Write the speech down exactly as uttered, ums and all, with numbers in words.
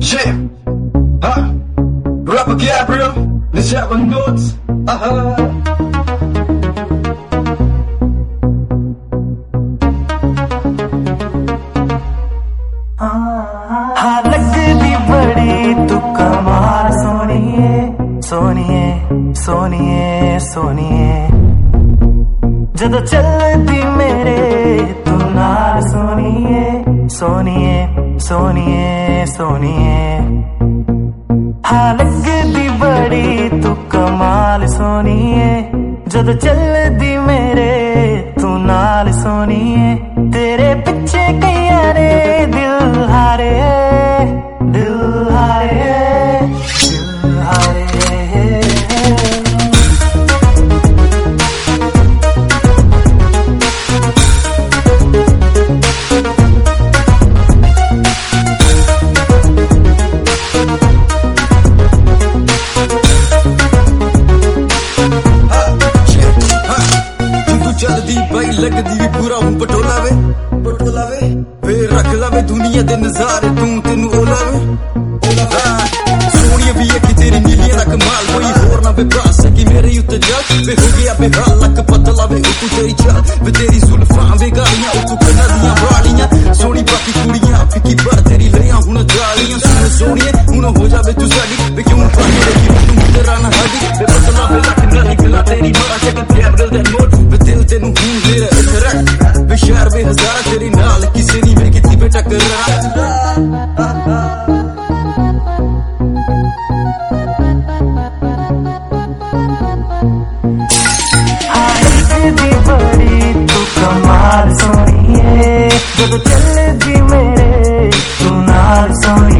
Yeah, huh? Rapper Gabriel, let's have a note. Uh-huh. हाँ लगदी बड़ी तू कमाल सोनिए सोनिए सोनिए सोनिए जदों चलदी मेरे तू नाल सोनिए सोनिए सोनिए सोनिए हाँ लगदी बड़ी तू कमाल सोनिए जदों चलदी मेरे तू नाल सोनिए तेरे पिछे कईयां ने दिल हारे दिल हारे दिल हारे चलदी बाई लगदी भी पूरा हूं पटोला वे पटोला वे फिर रख लावे दुनिया दे नजारे तू तेनू ओला वे सोनिया भी अखी तेरी नीलियां दा कमाल कोई होर ना बेबास कि मेरे उत्ते जा वे हो गया बेहाल लक पतला वे तू तेरी चाल वे तेरी जुल्फां वे गालियां तू कन्ना दियां वालियां सोनी बाकी कुड़ियां फिकी पर तेरी लियां हुन जालियां सुन सोनिए हुन हो जावे तू साडी वे क्यों पानी रखी तू तेरा ना हदी वे पतला वे लक ना निकला तेरी मां चक गैब्रियल दा नोट वे दिल तेनू हूं मेरा इतरा वे शहर वे हजारा तेरी नाल किसे नी वे किती पे टकरा बड़ी तू कमाल सोनिए जब चलदी मेरे तू नाल सोनिए